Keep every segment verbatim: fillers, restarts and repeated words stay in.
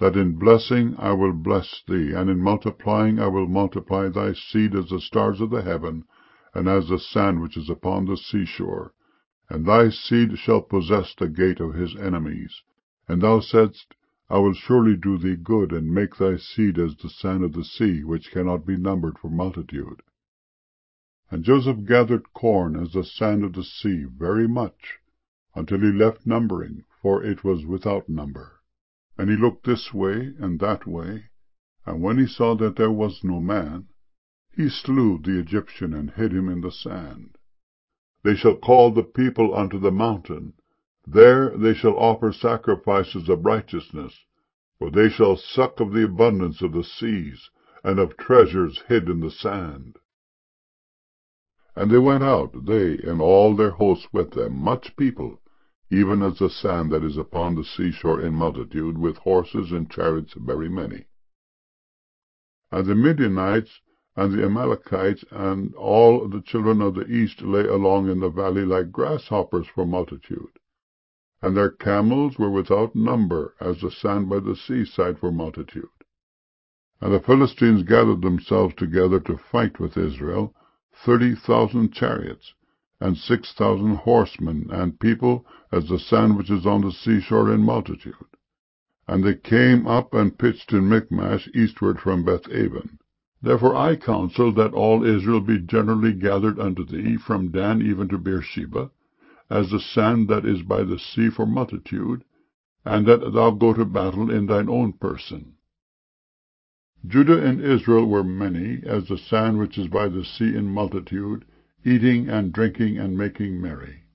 that in blessing I will bless thee, and in multiplying I will multiply thy seed as the stars of the heaven, and as the sand which is upon the seashore. And thy seed shall possess the gate of his enemies. And thou saidst, I will surely do thee good, and make thy seed as the sand of the sea, which cannot be numbered for multitude. And Joseph gathered corn as the sand of the sea, very much, until he left numbering, for it was without number. And he looked this way and that way, and when he saw that there was no man, he slew the Egyptian, and hid him in the sand. They shall call the people unto the mountain. There they shall offer sacrifices of righteousness, for they shall suck of the abundance of the seas, and of treasures hid in the sand. And they went out, they and all their hosts with them, much people, even as the sand that is upon the seashore in multitude, with horses and chariots very many. And the Midianites and the Amalekites and all the children of the east lay along in the valley like grasshoppers for multitude. And their camels were without number, as the sand by the seaside for multitude. And the Philistines gathered themselves together to fight with Israel, thirty thousand chariots, and six thousand horsemen, and people as the sand which is on the seashore in multitude. And they came up and pitched in Michmash eastward from Beth-aven. Therefore I counsel that all Israel be generally gathered unto thee, from Dan even to Beersheba, as the sand that is by the sea for multitude, and that thou go to battle in thine own person. Judah and Israel were many, as the sand which is by the sea in multitude, eating and drinking and making merry.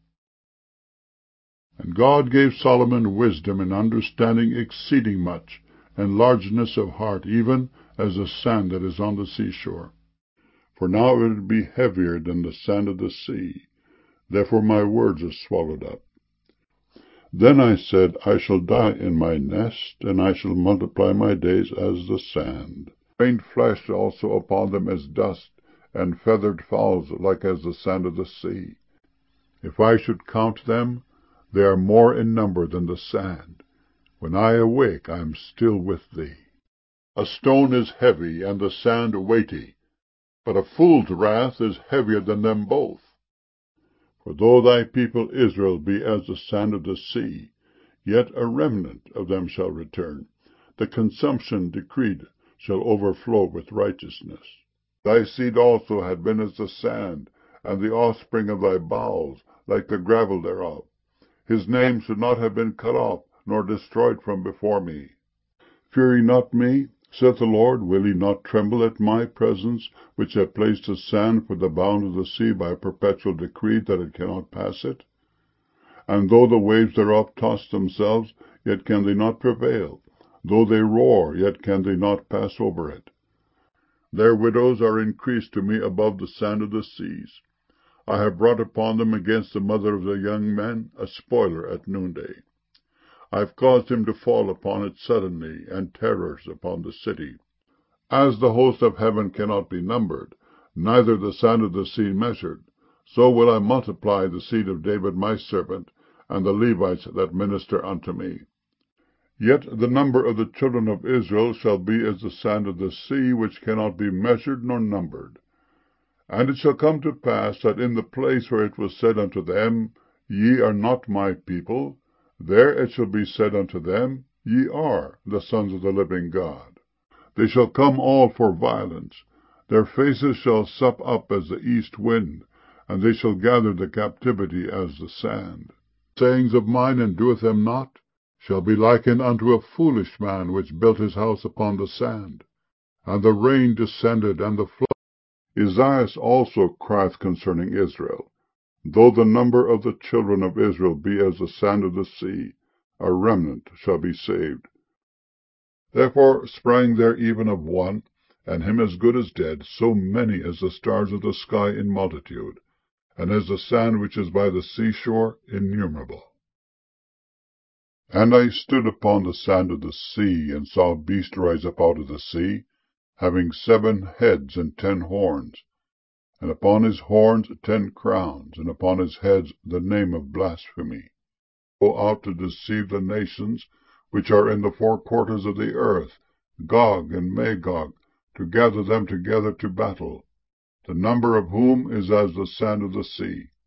And God gave Solomon wisdom and understanding exceeding much, and largeness of heart, even as the sand that is on the seashore. For now it would be heavier than the sand of the sea. Therefore my words are swallowed up. Then I said, I shall die in my nest, and I shall multiply my days as the sand. Rained flesh also upon them as dust, and feathered fowls like as the sand of the sea. If I should count them, they are more in number than the sand. When I awake, I am still with thee. A stone is heavy, and the sand weighty, but a fool's wrath is heavier than them both. For though thy people Israel be as the sand of the sea, yet a remnant of them shall return. The consumption decreed shall overflow with righteousness. Thy seed also had been as the sand, and the offspring of thy bowels like the gravel thereof. His name should not have been cut off, nor destroyed from before me. Fear ye not me, saith the Lord. Will ye not tremble at my presence, which have placed the sand for the bound of the sea by a perpetual decree, that it cannot pass it? And though the waves thereof toss themselves, yet can they not prevail. Though they roar, yet can they not pass over it. Their widows are increased to me above the sand of the seas. I have brought upon them against the mother of the young men a spoiler at noonday. I have caused him to fall upon it suddenly, and terrors upon the city. As the host of heaven cannot be numbered, neither the sand of the sea measured, so will I multiply the seed of David my servant, and the Levites that minister unto me. Yet the number of the children of Israel shall be as the sand of the sea, which cannot be measured nor numbered. And it shall come to pass that in the place where it was said unto them, Ye are not my people, there it shall be said unto them, Ye are the sons of the living God. They shall come all for violence. Their faces shall sup up as the east wind, and they shall gather the captivity as the sand. Sayings of mine, and doeth them not, shall be likened unto a foolish man which built his house upon the sand. And the rain descended, and the flood. Esaias also crieth concerning Israel, Though the number of the children of Israel be as the sand of the sea, a remnant shall be saved. Therefore sprang there even of one, and him as good as dead, so many as the stars of the sky in multitude, and as the sand which is by the seashore innumerable. And I stood upon the sand of the sea, and saw a beast rise up out of the sea, having seven heads and ten horns, and upon his horns ten crowns, and upon his heads the name of blasphemy. Go out to deceive the nations, which are in the four quarters of the earth, Gog and Magog, to gather them together to battle, the number of whom is as the sand of the sea.